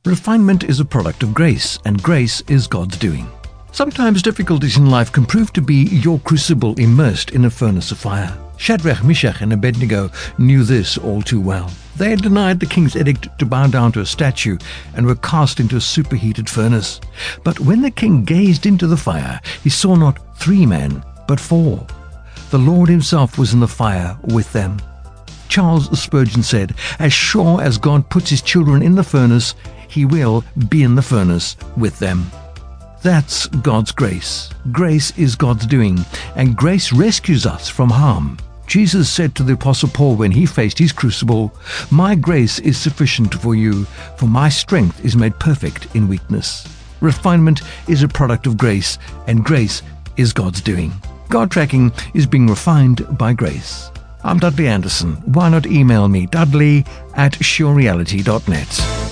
Refinement is a product of grace, and grace is God's doing. Sometimes difficulties in life can prove to be your crucible immersed in a furnace of fire. Shadrach, Meshach, and Abednego knew this all too well. They had denied the king's edict to bow down to a statue and were cast into a superheated furnace. But when the king gazed into the fire, he saw not 3 men, but 4. The Lord himself was in the fire with them. Charles Spurgeon said, "As sure as God puts his children in the furnace, he will be in the furnace with them." That's God's grace. Grace is God's doing, and grace rescues us from harm. Jesus said to the Apostle Paul when he faced his crucible, "My grace is sufficient for you, for my strength is made perfect in weakness." Refinement is a product of grace, and grace is God's doing. God Tracking is being refined by grace. I'm Dudley Anderson. Why not email me, dudley@surereality.net.